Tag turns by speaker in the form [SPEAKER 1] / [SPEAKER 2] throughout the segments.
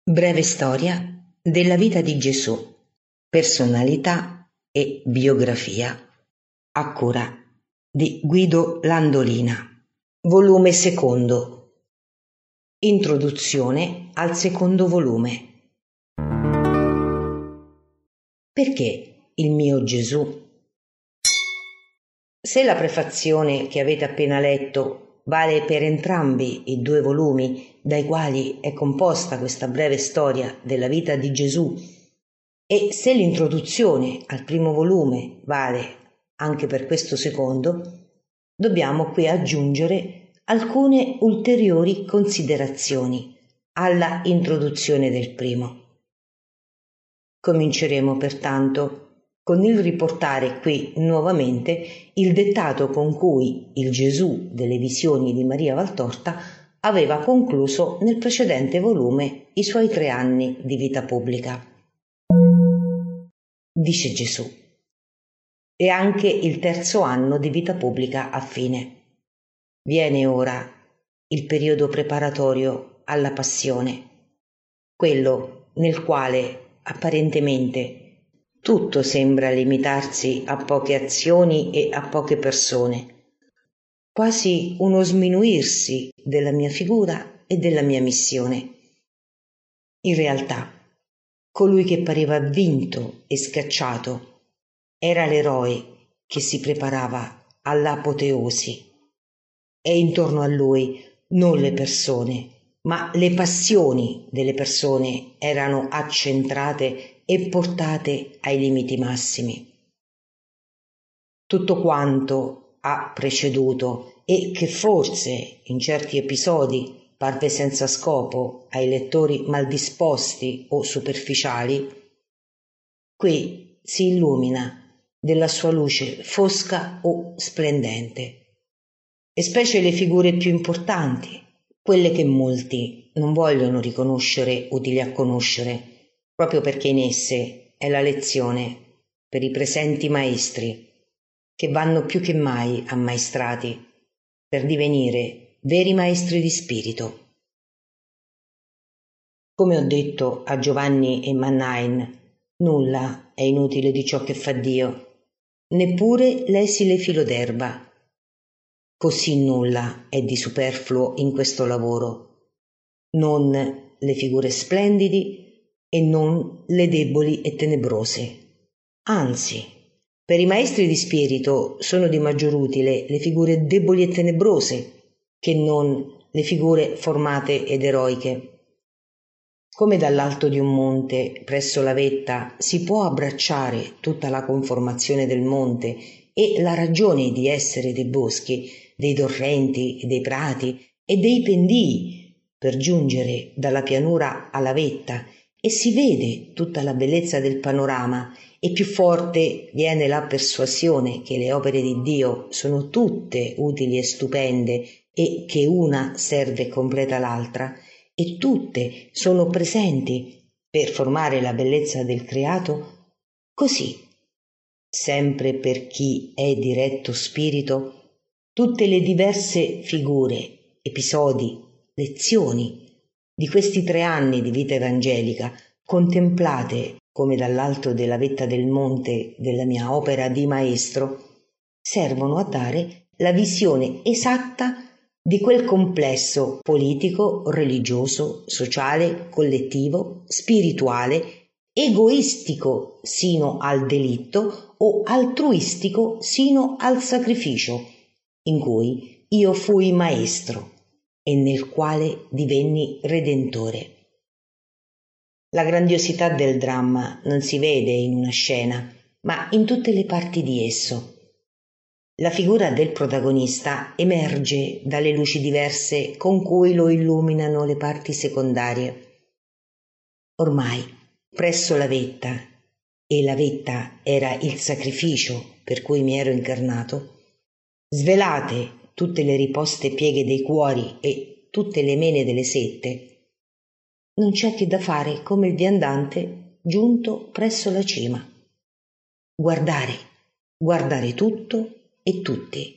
[SPEAKER 1] Breve storia della vita di Gesù, personalità e biografia, a cura di Guido Landolina. Volume secondo. Introduzione al secondo volume. Perché il mio Gesù? Se la prefazione che avete appena letto vale per entrambi i due volumi dai quali è composta questa breve storia della vita di Gesù, e se l'introduzione al primo volume vale anche per questo secondo, dobbiamo qui aggiungere alcune ulteriori considerazioni alla introduzione del primo. Cominceremo pertanto con il riportare qui nuovamente il dettato con cui il Gesù delle visioni di Maria Valtorta aveva concluso nel precedente volume i suoi 3 anni di vita pubblica. Dice Gesù: e anche il 3° anno di vita pubblica a fine. Viene ora il periodo preparatorio alla passione, quello nel quale apparentemente tutto sembra limitarsi a poche azioni e a poche persone, quasi uno sminuirsi della mia figura e della mia missione. In realtà, colui che pareva vinto e scacciato era l'eroe che si preparava all'apoteosi, e intorno a lui non le persone, ma le passioni delle persone erano accentrate e portate ai limiti massimi. Tutto quanto ha preceduto e che forse in certi episodi parve senza scopo ai lettori maldisposti o superficiali, qui si illumina della sua luce fosca o splendente, e specie le figure più importanti, quelle che molti non vogliono riconoscere utili a conoscere, proprio perché in esse è la lezione per i presenti maestri, che vanno più che mai ammaestrati per divenire veri maestri di spirito. Come ho detto a Giovanni e Mannain, nulla è inutile di ciò che fa Dio, neppure l'esile filo d'erba. Così nulla è di superfluo in questo lavoro, non le figure splendidi e non le deboli e tenebrose. Anzi, per i maestri di spirito sono di maggior utile le figure deboli e tenebrose che non le figure formate ed eroiche. Come dall'alto di un monte presso la vetta si può abbracciare tutta la conformazione del monte e la ragione di essere dei boschi, dei torrenti, dei prati e dei pendii per giungere dalla pianura alla vetta, e si vede tutta la bellezza del panorama, e più forte viene la persuasione che le opere di Dio sono tutte utili e stupende e che una serve e completa l'altra, e tutte sono presenti per formare la bellezza del creato. Così, sempre per chi è diretto spirito, tutte le diverse figure, episodi, lezioni di questi 3 anni di vita evangelica, contemplate come dall'alto della vetta del monte della mia opera di maestro, servono a dare la visione esatta di quel complesso politico, religioso, sociale, collettivo, spirituale, egoistico sino al delitto o altruistico sino al sacrificio, in cui io fui maestro e nel quale divenni redentore. La grandiosità del dramma non si vede in una scena, ma in tutte le parti di esso. La figura del protagonista emerge dalle luci diverse con cui lo illuminano le parti secondarie. Ormai, presso la vetta, e la vetta era il sacrificio per cui mi ero incarnato, svelate tutte le riposte pieghe dei cuori e tutte le mene delle sette, non c'è che da fare come il viandante giunto presso la cima. Guardare tutto e tutti.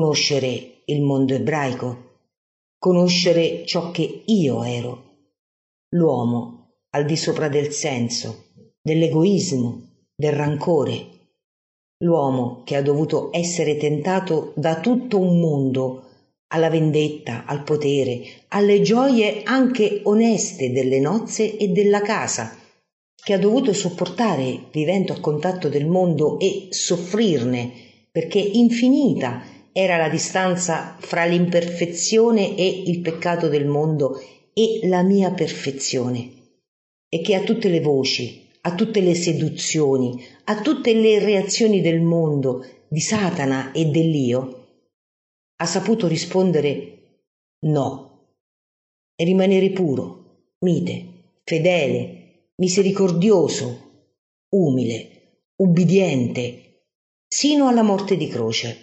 [SPEAKER 1] Conoscere il mondo ebraico, conoscere ciò che io ero, l'uomo al di sopra del senso, dell'egoismo, del rancore, l'uomo che ha dovuto essere tentato da tutto un mondo alla vendetta, al potere, alle gioie anche oneste delle nozze e della casa, che ha dovuto sopportare vivendo a contatto del mondo e soffrirne, perché infinita era la distanza fra l'imperfezione e il peccato del mondo e la mia perfezione, e che a tutte le voci, a tutte le seduzioni, a tutte le reazioni del mondo, di Satana e dell'io, ha saputo rispondere no e rimanere puro, mite, fedele, misericordioso, umile, ubbidiente, sino alla morte di croce.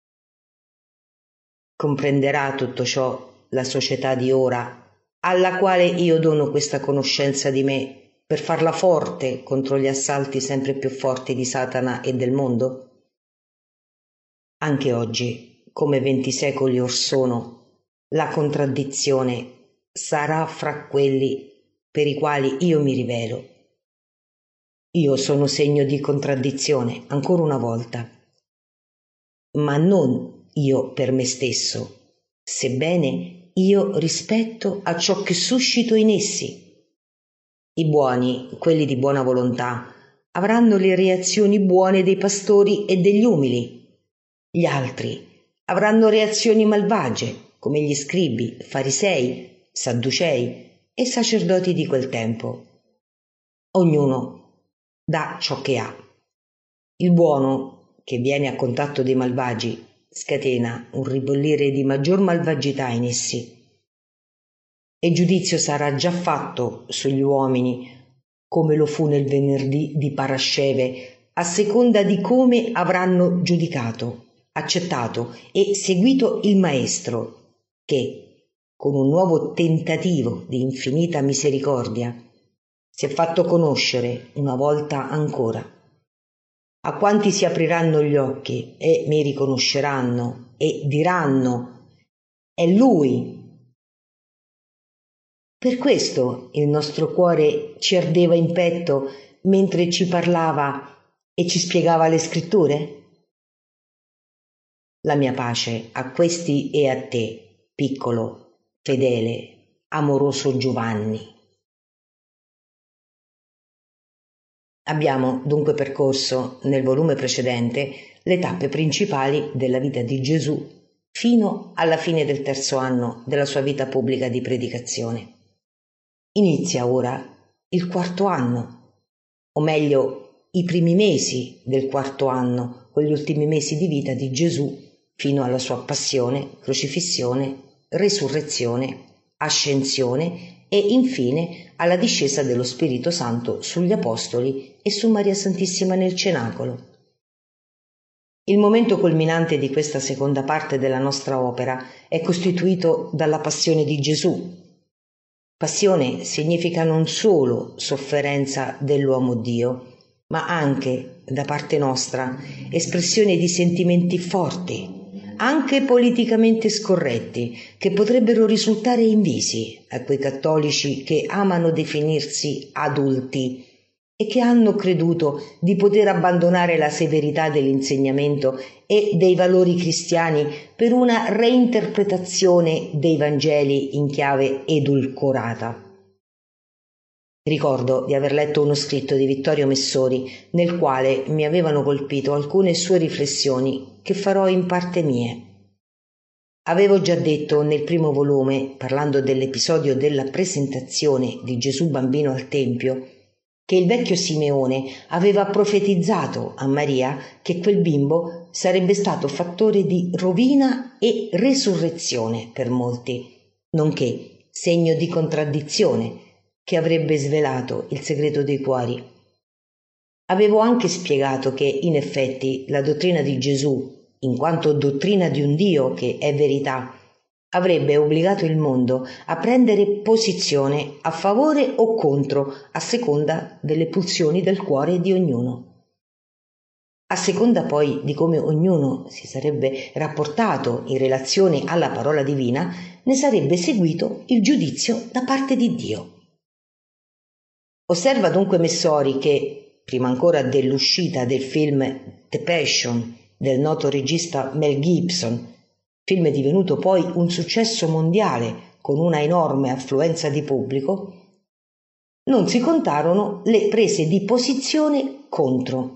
[SPEAKER 1] Comprenderà tutto ciò la società di ora, alla quale io dono questa conoscenza di me per farla forte contro gli assalti sempre più forti di Satana e del mondo? Anche oggi, come 20 secoli or sono, la contraddizione sarà fra quelli per i quali io mi rivelo. Io sono segno di contraddizione, ancora una volta, ma non io per me stesso, sebbene io rispetto a ciò che suscito in essi. I buoni, quelli di buona volontà, avranno le reazioni buone dei pastori e degli umili. Gli altri avranno reazioni malvagie, come gli scribi, farisei, sadducei e sacerdoti di quel tempo. Ognuno dà ciò che ha. Il buono, che viene a contatto dei malvagi, scatena un ribollire di maggior malvagità in essi. E giudizio sarà già fatto sugli uomini, come lo fu nel venerdì di Parasceve, a seconda di come avranno giudicato, accettato e seguito il Maestro, che, con un nuovo tentativo di infinita misericordia, si è fatto conoscere una volta ancora. A quanti si apriranno gli occhi e mi riconosceranno e diranno: è Lui. Per questo il nostro cuore ci ardeva in petto mentre ci parlava e ci spiegava le scritture? La mia pace a questi e a te, piccolo, fedele, amoroso Giovanni. Abbiamo dunque percorso nel volume precedente le tappe principali della vita di Gesù fino alla fine del 3° anno della sua vita pubblica di predicazione. Inizia ora il 4° anno, o meglio i primi mesi del 4° anno, quegli ultimi mesi di vita di Gesù fino alla sua passione, crocifissione, resurrezione, ascensione e infine alla discesa dello Spirito Santo sugli Apostoli e su Maria Santissima nel cenacolo. Il momento culminante di questa seconda parte della nostra opera è costituito dalla passione di Gesù. Passione significa non solo sofferenza dell'uomo Dio, ma anche, da parte nostra, espressione di sentimenti forti, anche politicamente scorretti, che potrebbero risultare invisi a quei cattolici che amano definirsi adulti e che hanno creduto di poter abbandonare la severità dell'insegnamento e dei valori cristiani per una reinterpretazione dei Vangeli in chiave edulcorata. Ricordo di aver letto uno scritto di Vittorio Messori nel quale mi avevano colpito alcune sue riflessioni che farò in parte mie. Avevo già detto nel primo volume, parlando dell'episodio della presentazione di Gesù bambino al Tempio, che il vecchio Simeone aveva profetizzato a Maria che quel bimbo sarebbe stato fattore di rovina e resurrezione per molti, nonché segno di contraddizione che avrebbe svelato il segreto dei cuori. Avevo anche spiegato che, in effetti, la dottrina di Gesù, in quanto dottrina di un Dio che è verità, avrebbe obbligato il mondo a prendere posizione a favore o contro, a seconda delle pulsioni del cuore di ognuno. A seconda poi di come ognuno si sarebbe rapportato in relazione alla parola divina, ne sarebbe seguito il giudizio da parte di Dio. Osserva dunque Messori che, prima ancora dell'uscita del film The Passion del noto regista Mel Gibson, film divenuto poi un successo mondiale con una enorme affluenza di pubblico, non si contarono le prese di posizione contro.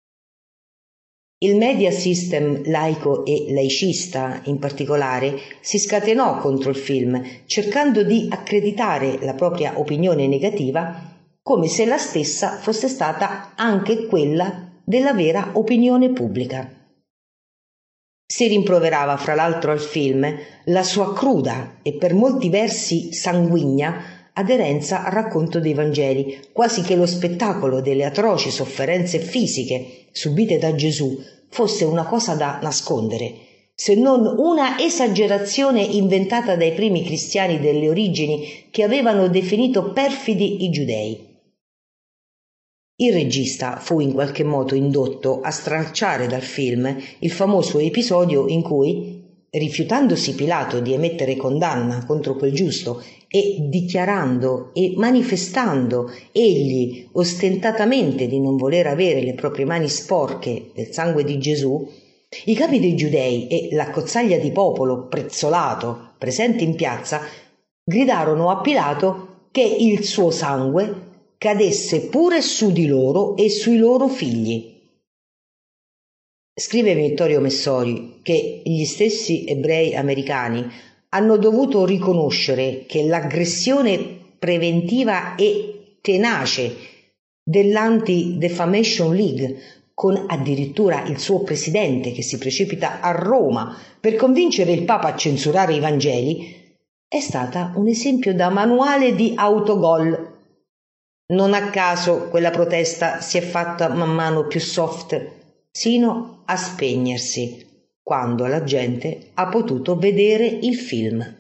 [SPEAKER 1] Il media system laico e laicista, in particolare, si scatenò contro il film, cercando di accreditare la propria opinione negativa come se la stessa fosse stata anche quella della vera opinione pubblica. Si rimproverava fra l'altro al film la sua cruda e per molti versi sanguigna aderenza al racconto dei Vangeli, quasi che lo spettacolo delle atroci sofferenze fisiche subite da Gesù fosse una cosa da nascondere, se non una esagerazione inventata dai primi cristiani delle origini che avevano definito perfidi i giudei. Il regista fu in qualche modo indotto a stralciare dal film il famoso episodio in cui, rifiutandosi Pilato di emettere condanna contro quel giusto e dichiarando e manifestando egli ostentatamente di non voler avere le proprie mani sporche del sangue di Gesù, i capi dei giudei e l'accozzaglia di popolo prezzolato presenti in piazza gridarono a Pilato che il suo sangue cadesse pure su di loro e sui loro figli. Scrive Vittorio Messori che gli stessi ebrei americani hanno dovuto riconoscere che l'aggressione preventiva e tenace dell'Anti-Defamation League, con addirittura il suo presidente che si precipita a Roma per convincere il Papa a censurare i Vangeli, è stata un esempio da manuale di autogol. Non a caso quella protesta si è fatta man mano più soft, sino a spegnersi, quando la gente ha potuto vedere il film.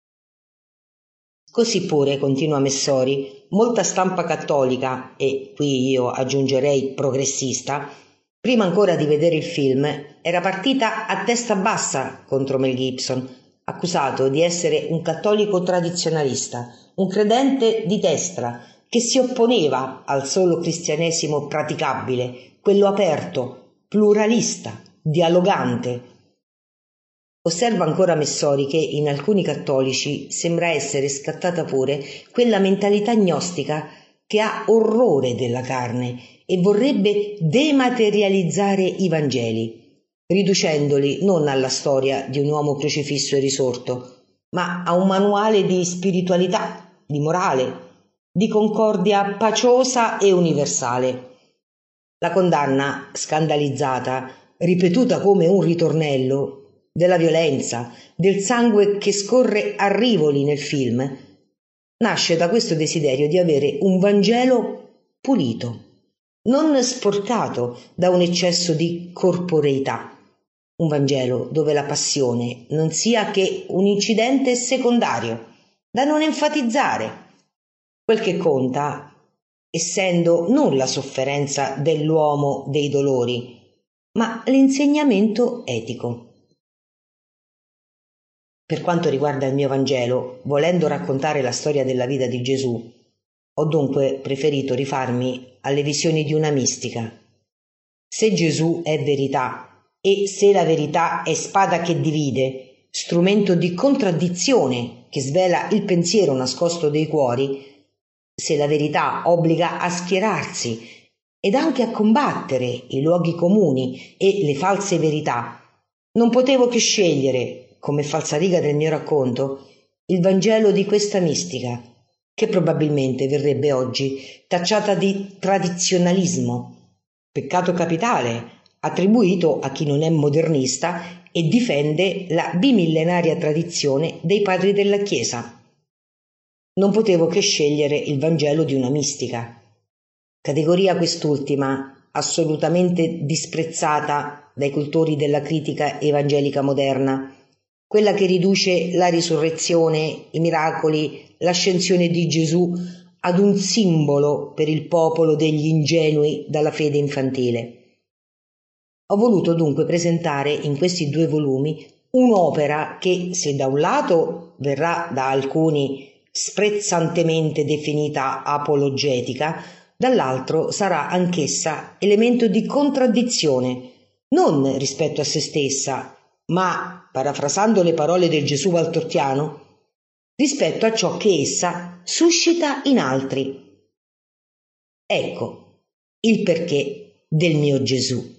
[SPEAKER 1] Così pure, continua Messori, molta stampa cattolica, e qui io aggiungerei progressista, prima ancora di vedere il film, era partita a testa bassa contro Mel Gibson, accusato di essere un cattolico tradizionalista, un credente di destra, che si opponeva al solo cristianesimo praticabile, quello aperto, pluralista, dialogante. Osserva ancora Messori che in alcuni cattolici sembra essere scattata pure quella mentalità gnostica che ha orrore della carne e vorrebbe dematerializzare i Vangeli, riducendoli non alla storia di un uomo crocifisso e risorto, ma a un manuale di spiritualità, di morale, di concordia paciosa e universale. La condanna scandalizzata, ripetuta come un ritornello, della violenza, del sangue che scorre a rivoli nel film, nasce da questo desiderio di avere un Vangelo pulito, non sporcato da un eccesso di corporeità, un Vangelo dove la passione non sia che un incidente secondario, da non enfatizzare. Quel che conta, essendo non la sofferenza dell'uomo dei dolori, ma l'insegnamento etico. Per quanto riguarda il mio Vangelo, volendo raccontare la storia della vita di Gesù, ho dunque preferito rifarmi alle visioni di una mistica. Se Gesù è verità e se la verità è spada che divide, strumento di contraddizione che svela il pensiero nascosto dei cuori, se la verità obbliga a schierarsi ed anche a combattere i luoghi comuni e le false verità, non potevo che scegliere, come falsariga del mio racconto, il Vangelo di questa mistica, che probabilmente verrebbe oggi tacciata di tradizionalismo, peccato capitale attribuito a chi non è modernista e difende la bimillenaria tradizione dei padri della Chiesa. Non potevo che scegliere il Vangelo di una mistica, categoria quest'ultima assolutamente disprezzata dai cultori della critica evangelica moderna, quella che riduce la risurrezione, i miracoli, l'ascensione di Gesù ad un simbolo per il popolo degli ingenui dalla fede infantile. Ho voluto dunque presentare in questi 2 volumi un'opera che, se da un lato verrà da alcuni sprezzantemente definita apologetica, dall'altro sarà anch'essa elemento di contraddizione, non rispetto a se stessa, ma, parafrasando le parole del Gesù valtortiano, rispetto a ciò che essa suscita in altri. Ecco il perché del mio Gesù.